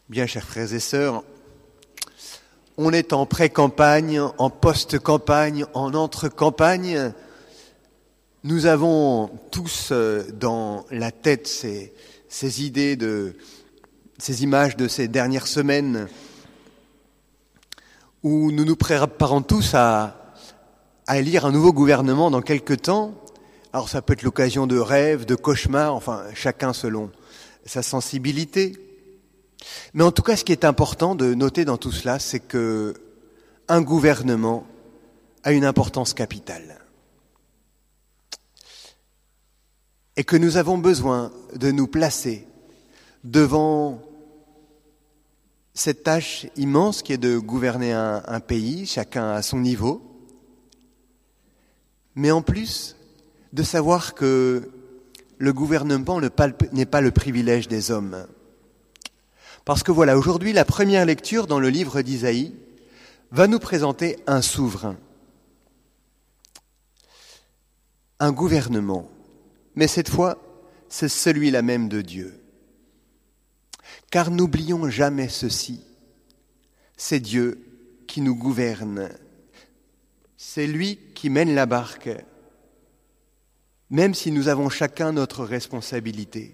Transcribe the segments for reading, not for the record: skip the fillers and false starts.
Bien, chers frères et sœurs, on est en pré-campagne, en post-campagne, en entre-campagne. Nous avons tous dans la tête ces idées, ces images de ces dernières semaines où nous nous préparons tous à élire un nouveau gouvernement dans quelque temps. Alors ça peut être l'occasion de rêves, de cauchemars, enfin chacun selon sa sensibilité. Mais en tout cas, ce qui est important de noter dans tout cela, c'est que un gouvernement a une importance capitale. Et que nous avons besoin de nous placer devant cette tâche immense qui est de gouverner un pays, chacun à son niveau, mais en plus de savoir que le gouvernement n'est pas le privilège des hommes. Parce que voilà, aujourd'hui, la première lecture dans le livre d'Isaïe va nous présenter un souverain, un gouvernement. Mais cette fois, c'est celui-là même de Dieu. Car n'oublions jamais ceci, c'est Dieu qui nous gouverne. C'est lui qui mène la barque, même si nous avons chacun notre responsabilité.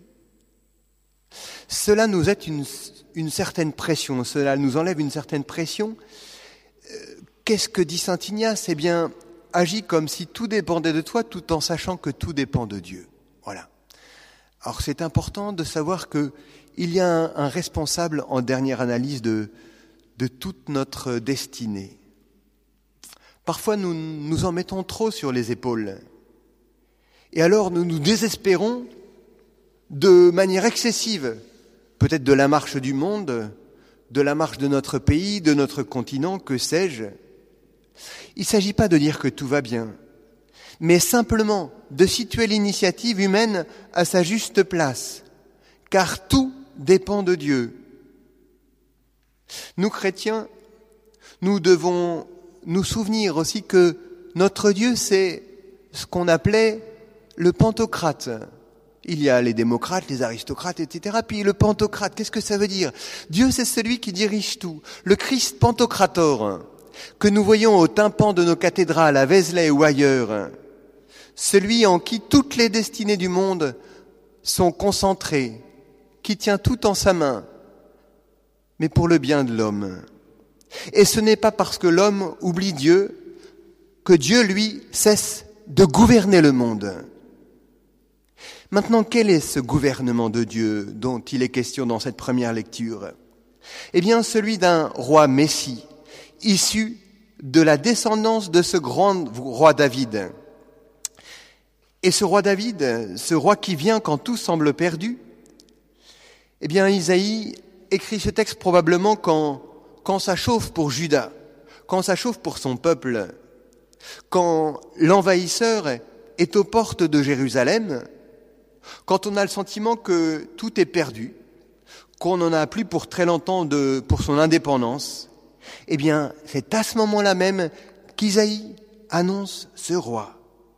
Cela nous est une certaine pression, cela nous enlève une certaine pression. Qu'est-ce que dit saint Ignace ? Eh bien, agis comme si tout dépendait de toi, tout en sachant que tout dépend de Dieu. Voilà. Alors c'est important de savoir qu'il y a un responsable en dernière analyse de toute notre destinée. Parfois nous nous en mettons trop sur les épaules. Et alors nous nous désespérons de manière excessive, peut-être de la marche du monde, de la marche de notre pays, de notre continent, que sais-je. Il ne s'agit pas de dire que tout va bien, mais simplement de situer l'initiative humaine à sa juste place, car tout dépend de Dieu. Nous, chrétiens, nous devons nous souvenir aussi que notre Dieu, c'est ce qu'on appelait le pantocrate. Il y a les démocrates, les aristocrates, etc. Puis le pantocrate, qu'est-ce que ça veut dire ? Dieu, c'est celui qui dirige tout. Le Christ pantocrator, que nous voyons au tympan de nos cathédrales, à Vézelay ou ailleurs, celui en qui toutes les destinées du monde sont concentrées, qui tient tout en sa main, mais pour le bien de l'homme. Et ce n'est pas parce que l'homme oublie Dieu que Dieu, lui, cesse de gouverner le monde. Maintenant, quel est ce gouvernement de Dieu dont il est question dans cette première lecture ? Eh bien, celui d'un roi Messie, issu de la descendance de ce grand roi David. Et ce roi David, ce roi qui vient quand tout semble perdu, eh bien, Isaïe écrit ce texte probablement quand ça chauffe pour Juda, quand ça chauffe pour son peuple, quand l'envahisseur est aux portes de Jérusalem, quand on a le sentiment que tout est perdu, qu'on n'en a plus pour très longtemps pour son indépendance, eh bien, c'est à ce moment-là même qu'Isaïe annonce ce roi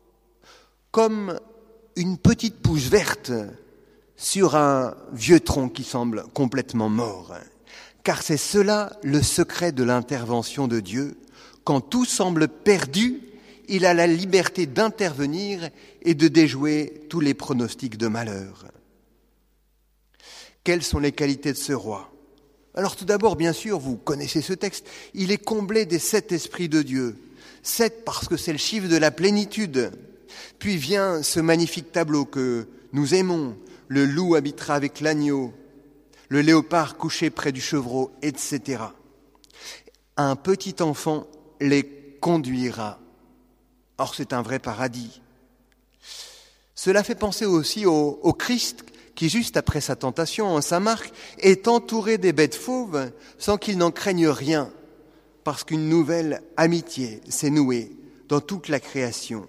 comme une petite pousse verte sur un vieux tronc qui semble complètement mort. Car c'est cela le secret de l'intervention de Dieu. Quand tout semble perdu, il a la liberté d'intervenir et de déjouer tous les pronostics de malheur. Quelles sont les qualités de ce roi ? Alors tout d'abord, bien sûr, vous connaissez ce texte, il est comblé des 7 esprits de Dieu. 7 parce que c'est le chiffre de la plénitude. Puis vient ce magnifique tableau que nous aimons, le loup habitera avec l'agneau, le léopard couché près du chevreau, etc. Un petit enfant les conduira. Or, c'est un vrai paradis. Cela fait penser aussi au Christ qui, juste après sa tentation en Saint Marc, est entouré des bêtes fauves sans qu'il n'en craigne rien, parce qu'une nouvelle amitié s'est nouée dans toute la création.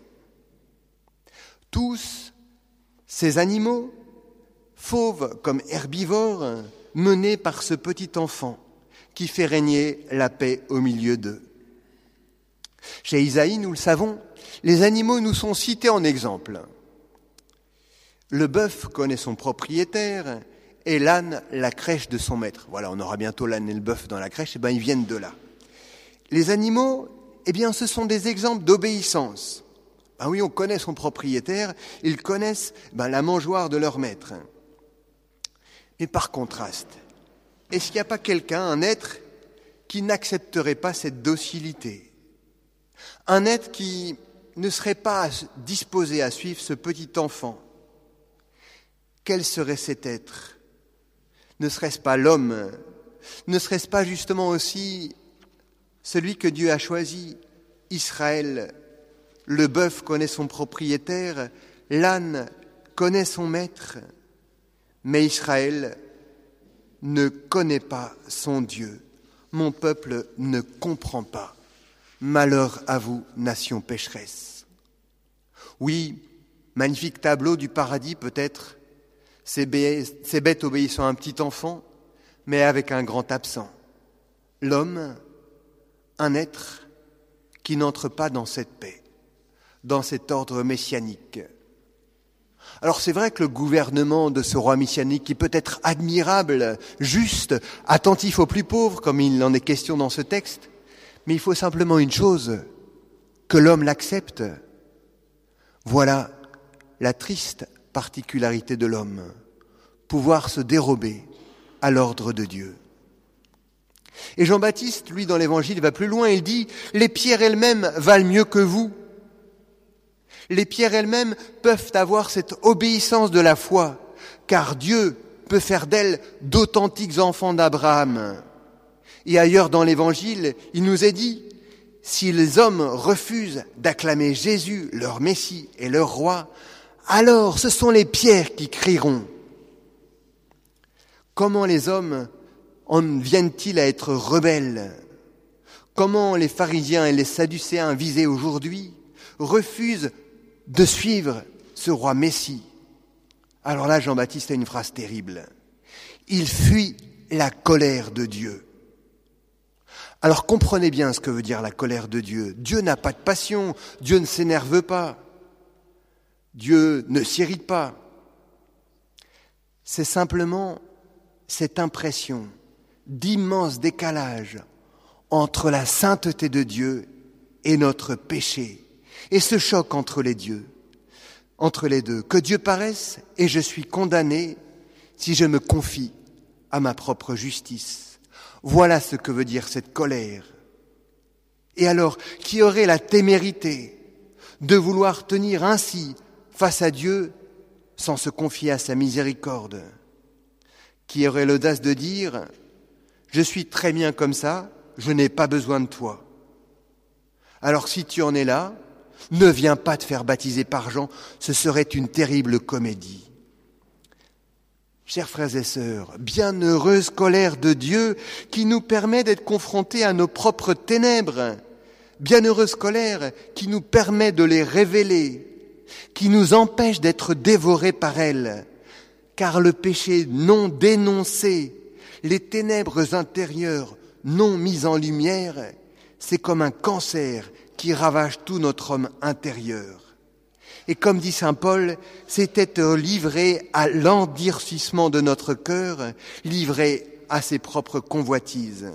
Tous ces animaux, fauves comme herbivores, menés par ce petit enfant qui fait régner la paix au milieu d'eux. Chez Isaïe, nous le savons, les animaux nous sont cités en exemple. Le bœuf connaît son propriétaire et l'âne la crèche de son maître. Voilà, on aura bientôt l'âne et le bœuf dans la crèche, et ils viennent de là. Les animaux, ce sont des exemples d'obéissance. Oui, on connaît son propriétaire, ils connaissent la mangeoire de leur maître. Mais par contraste, est-ce qu'il n'y a pas quelqu'un, un être, qui n'accepterait pas cette docilité? Un être qui ne serait pas disposé à suivre ce petit enfant? Quel serait cet être? Ne serait-ce pas l'homme? Ne serait-ce pas justement aussi celui que Dieu a choisi, Israël? Le bœuf connaît son propriétaire, l'âne connaît son maître, mais Israël ne connaît pas son Dieu. Mon peuple ne comprend pas. Malheur à vous, nation pécheresse. Oui, magnifique tableau du paradis peut-être, ces bêtes obéissant à un petit enfant, mais avec un grand absent. L'homme, un être qui n'entre pas dans cette paix, dans cet ordre messianique. Alors c'est vrai que le gouvernement de ce roi messianique, qui peut être admirable, juste, attentif aux plus pauvres, comme il en est question dans ce texte, mais il faut simplement une chose, que l'homme l'accepte. Voilà la triste particularité de l'homme, pouvoir se dérober à l'ordre de Dieu. Et Jean-Baptiste, lui, dans l'Évangile, va plus loin, il dit « Les pierres elles-mêmes valent mieux que vous ». Les pierres elles-mêmes peuvent avoir cette obéissance de la foi, car Dieu peut faire d'elles d'authentiques enfants d'Abraham. Et ailleurs dans l'Évangile, il nous est dit, si les hommes refusent d'acclamer Jésus, leur Messie et leur roi, alors ce sont les pierres qui crieront. Comment les hommes en viennent-ils à être rebelles? Comment les pharisiens et les sadducéens visés aujourd'hui refusent de suivre ce roi Messie? Alors là, Jean-Baptiste a une phrase terrible. Il fuit la colère de Dieu. Alors comprenez bien ce que veut dire la colère de Dieu. Dieu n'a pas de passion, Dieu ne s'énerve pas, Dieu ne s'irrite pas. C'est simplement cette impression d'immense décalage entre la sainteté de Dieu et notre péché. Et ce choc entre les deux, que Dieu paraisse et je suis condamné si je me confie à ma propre justice. Voilà ce que veut dire cette colère. Et alors, qui aurait la témérité de vouloir tenir ainsi face à Dieu sans se confier à sa miséricorde? Qui aurait l'audace de dire « Je suis très bien comme ça, je n'ai pas besoin de toi. » Alors si tu en es là, ne viens pas te faire baptiser par Jean, ce serait une terrible comédie. Chers frères et sœurs, bienheureuse colère de Dieu qui nous permet d'être confrontés à nos propres ténèbres, bienheureuse colère qui nous permet de les révéler, qui nous empêche d'être dévorés par elles, car le péché non dénoncé, les ténèbres intérieures non mises en lumière, c'est comme un cancer qui ravage tout notre homme intérieur. Et comme dit saint Paul, c'est être livré à l'endurcissement de notre cœur, livré à ses propres convoitises.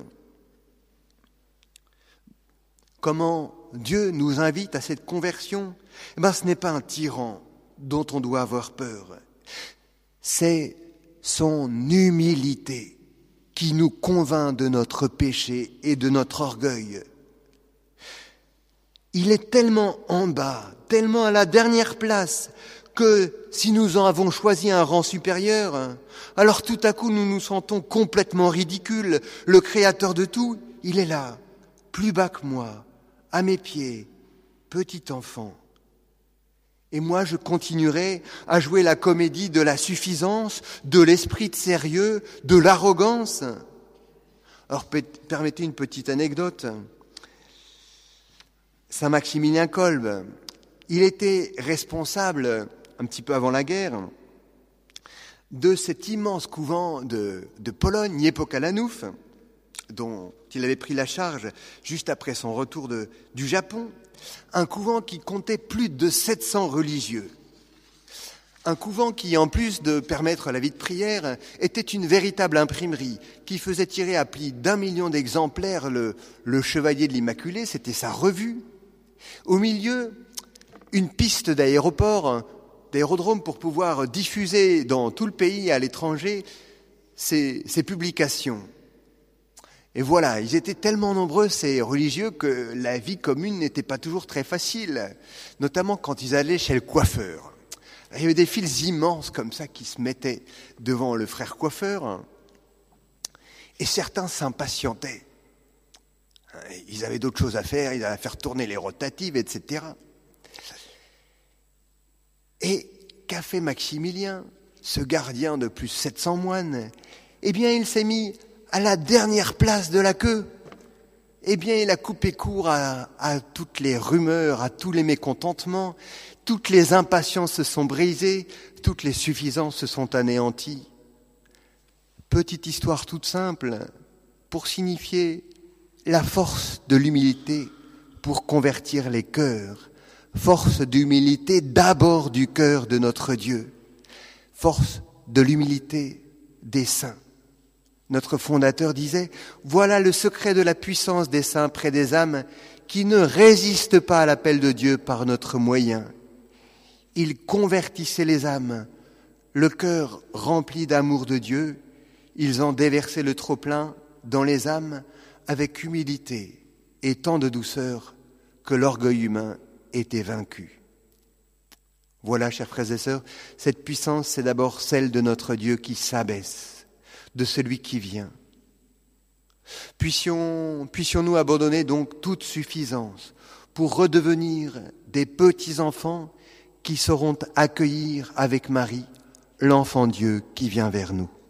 Comment Dieu nous invite à cette conversion? Ce n'est pas un tyran dont on doit avoir peur. C'est son humilité qui nous convainc de notre péché et de notre orgueil. Il est tellement en bas, tellement à la dernière place, que si nous en avons choisi un rang supérieur, alors tout à coup nous nous sentons complètement ridicules. Le Créateur de tout, il est là, plus bas que moi, à mes pieds, petit enfant. Et moi, je continuerai à jouer la comédie de la suffisance, de l'esprit de sérieux, de l'arrogance. Alors, permettez une petite anecdote. Saint Maximilien Kolbe, il était responsable, un petit peu avant la guerre, de cet immense couvent de Pologne, Niepokalanów, dont il avait pris la charge juste après son retour du Japon, un couvent qui comptait plus de 700 religieux. Un couvent qui, en plus de permettre la vie de prière, était une véritable imprimerie qui faisait tirer à plus d'1 million d'exemplaires le Chevalier de l'Immaculée, c'était sa revue. Au milieu, une piste d'aéroport, d'aérodrome pour pouvoir diffuser dans tout le pays et à l'étranger ses publications. Et voilà, ils étaient tellement nombreux, ces religieux, que la vie commune n'était pas toujours très facile, notamment quand ils allaient chez le coiffeur. Il y avait des files immenses comme ça qui se mettaient devant le frère coiffeur et certains s'impatientaient. Ils avaient d'autres choses à faire, ils allaient faire tourner les rotatives, etc. Et qu'a fait Maximilien, ce gardien de plus 700 moines? Eh bien, il s'est mis à la dernière place de la queue. Eh bien, il a coupé court à toutes les rumeurs, à tous les mécontentements. Toutes les impatiences se sont brisées, toutes les suffisances se sont anéanties. Petite histoire toute simple pour signifier la force de l'humilité pour convertir les cœurs. Force d'humilité d'abord du cœur de notre Dieu. Force de l'humilité des saints. Notre fondateur disait « Voilà le secret de la puissance des saints près des âmes qui ne résistent pas à l'appel de Dieu par notre moyen. » Il convertissait les âmes, le cœur rempli d'amour de Dieu, ils en déversaient le trop-plein dans les âmes avec humilité et tant de douceur que l'orgueil humain était vaincu. Voilà, chers frères et sœurs, cette puissance, c'est d'abord celle de notre Dieu qui s'abaisse, de celui qui vient. Puissions-nous abandonner donc toute suffisance pour redevenir des petits-enfants qui sauront accueillir avec Marie l'enfant Dieu qui vient vers nous.